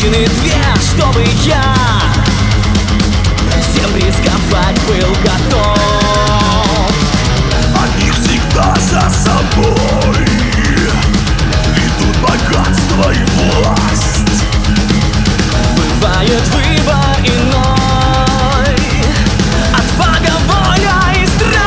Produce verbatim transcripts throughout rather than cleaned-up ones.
Причины две, чтобы я всем рисковать был готов. Они всегда за собой ведут богатство и власть. Бывает выбор иной, отвага, воля и страсть.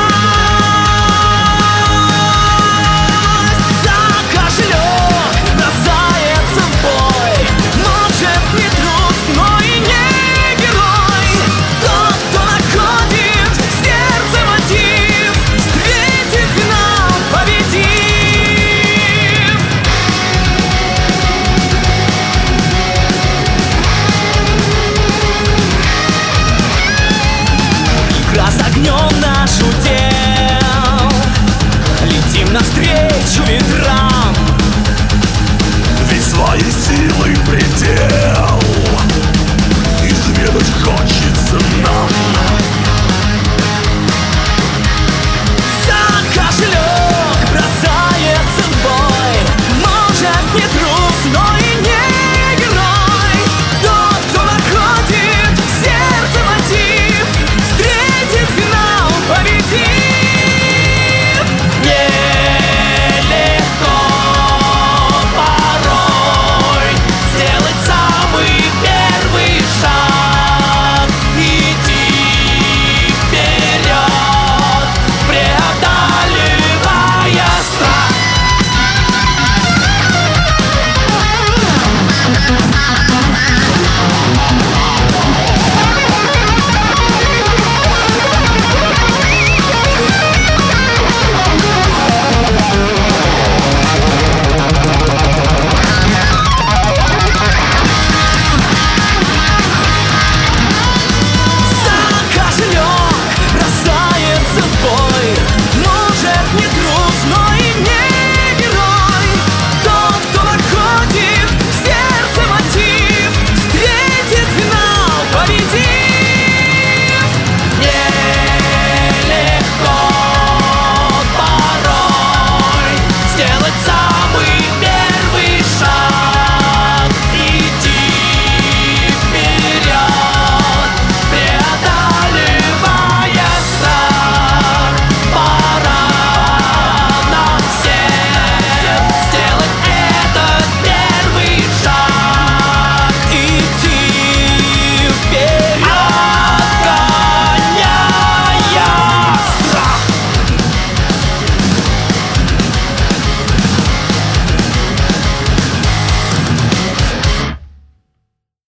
За кошелек бросается в бой, может не трус, но и не герой. Тот, кто находит в сердце мотив, встретит финал, победив. Игра с огнем наш удел, летим навстречу ветрам. Ведь своей силы предел изведать хочет